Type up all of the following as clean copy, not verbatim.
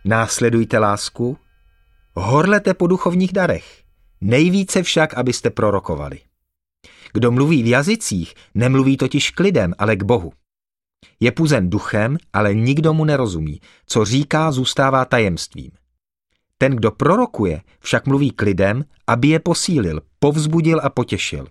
Následujte lásku, horlete po duchovních darech, nejvíce však, abyste prorokovali. Kdo mluví v jazycích, nemluví totiž k lidem, ale k Bohu. Je puzen duchem, ale nikdo mu nerozumí. Co říká, zůstává tajemstvím. Ten, kdo prorokuje, však mluví k lidem, aby je posílil, povzbudil a potěšil.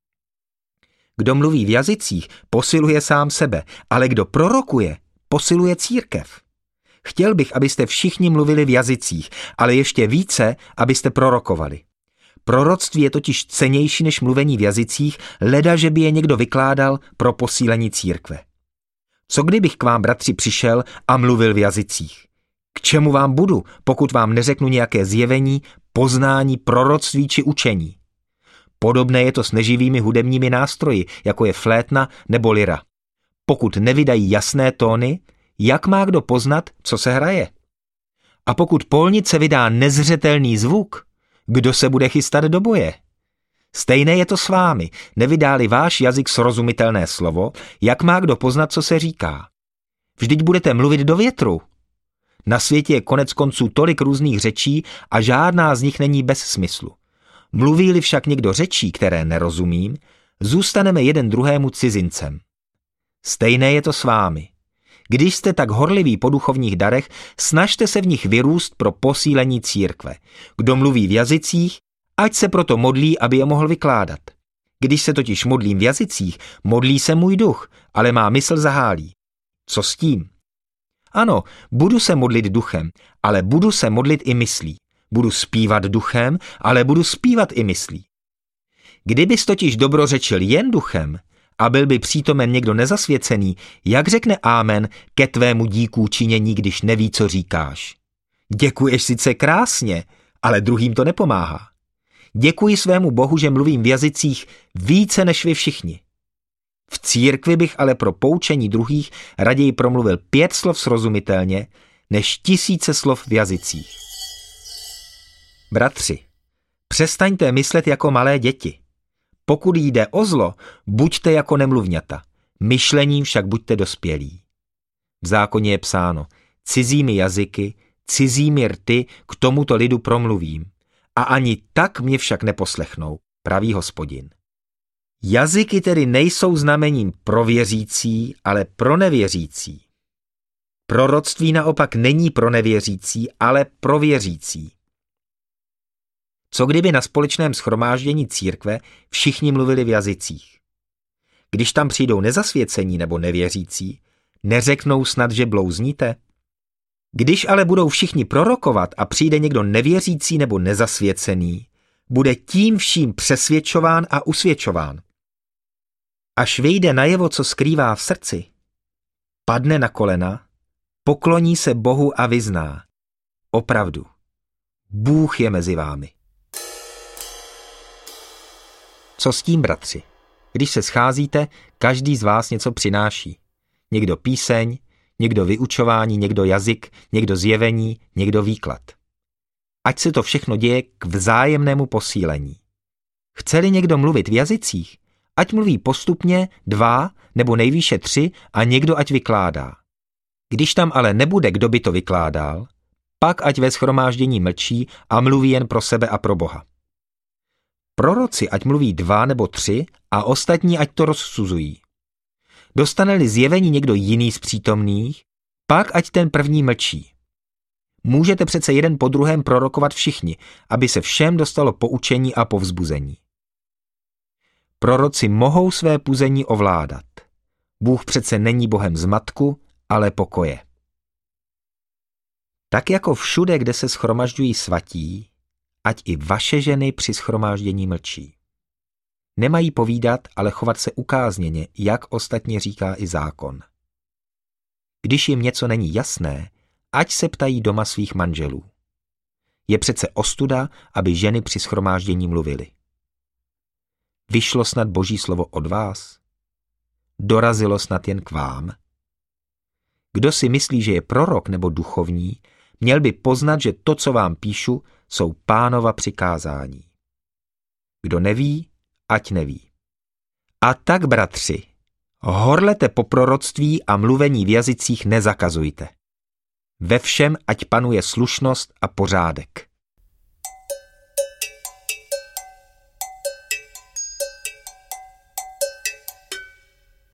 Kdo mluví v jazycích, posiluje sám sebe, ale kdo prorokuje, posiluje církev. Chtěl bych, abyste všichni mluvili v jazycích, ale ještě více, abyste prorokovali. Proroctví je totiž cennější než mluvení v jazycích, leda, že by je někdo vykládal pro posílení církve. Co kdybych k vám, bratři, přišel a mluvil v jazycích? K čemu vám budu, pokud vám neřeknu nějaké zjevení, poznání, proroctví či učení? Podobné je to s neživými hudebními nástroji, jako je flétna nebo lyra. Pokud nevydají jasné tóny, jak má kdo poznat, co se hraje? A pokud polnice vydá nezřetelný zvuk, kdo se bude chystat do boje? Stejné je to s vámi, nevydá-li váš jazyk srozumitelné slovo, jak má kdo poznat, co se říká? Vždyť budete mluvit do větru. Na světě je konec konců tolik různých řečí a žádná z nich není bez smyslu. Mluví-li však někdo řečí, které nerozumím, zůstaneme jeden druhému cizincem. Stejné je to s vámi. Když jste tak horliví po duchovních darech, snažte se v nich vyrůst pro posílení církve. Kdo mluví v jazycích, ať se proto modlí, aby je mohl vykládat. Když se totiž modlím v jazycích, modlí se můj duch, ale má mysl zahálí. Co s tím? Ano, budu se modlit duchem, ale budu se modlit i myslí. Budu zpívat duchem, ale budu zpívat i myslí. Kdybys totiž dobrořečil jen duchem a byl by přítomen někdo nezasvěcený, jak řekne ámen ke tvému díku činění, když neví, co říkáš? Děkuješ sice krásně, ale druhým to nepomáhá. Děkuji svému Bohu, že mluvím v jazycích více než vy všichni. V církvi bych ale pro poučení druhých raději promluvil 5 slov srozumitelně, než 1000 slov v jazycích. Bratři, přestaňte myslet jako malé děti. Pokud jde o zlo, buďte jako nemluvňata, myšlením však buďte dospělí. V zákoně je psáno, cizími jazyky, cizími rty k tomuto lidu promluvím, a ani tak mě však neposlechnou, praví Hospodin. Jazyky tedy nejsou znamením pro věřící, ale pro nevěřící. Proroctví naopak není pro nevěřící, ale pro věřící. Co kdyby na společném shromáždění církve všichni mluvili v jazycích? Když tam přijdou nezasvěcení nebo nevěřící, neřeknou snad, že blouzníte? Když ale budou všichni prorokovat a přijde někdo nevěřící nebo nezasvěcený, bude tím vším přesvědčován a usvědčován. Až vyjde najevo, co skrývá v srdci, padne na kolena, pokloní se Bohu a vyzná. Opravdu, Bůh je mezi vámi. Co s tím, bratři? Když se scházíte, každý z vás něco přináší. Někdo píseň, někdo vyučování, někdo jazyk, někdo zjevení, někdo výklad. Ať se to všechno děje k vzájemnému posílení. Chce-li někdo mluvit v jazycích, ať mluví postupně 2 nebo nejvýše 3 a někdo ať vykládá. Když tam ale nebude, kdo by to vykládal, pak ať ve shromáždění mlčí a mluví jen pro sebe a pro Boha. Proroci ať mluví 2 nebo 3 a ostatní ať to rozsuzují. Dostane-li zjevení někdo jiný z přítomných, pak ať ten první mlčí. Můžete přece jeden po druhém prorokovat všichni, aby se všem dostalo poučení a povzbuzení. Proroci mohou své puzení ovládat. Bůh přece není Bohem zmatku, ale pokoje. Tak jako všude, kde se shromažďují svatí, ať i vaše ženy při shromáždění mlčí. Nemají povídat, ale chovat se ukázněně, jak ostatně říká i zákon. Když jim něco není jasné, ať se ptají doma svých manželů. Je přece ostuda, aby ženy při shromáždění mluvily. Vyšlo snad Boží slovo od vás? Dorazilo snad jen k vám? Kdo si myslí, že je prorok nebo duchovní, měl by poznat, že to, co vám píšu, jsou Pánova přikázání. Kdo neví, ať neví. A tak, bratři, horlete po proroctví a mluvení v jazycích nezakazujte. Ve všem ať panuje slušnost a pořádek.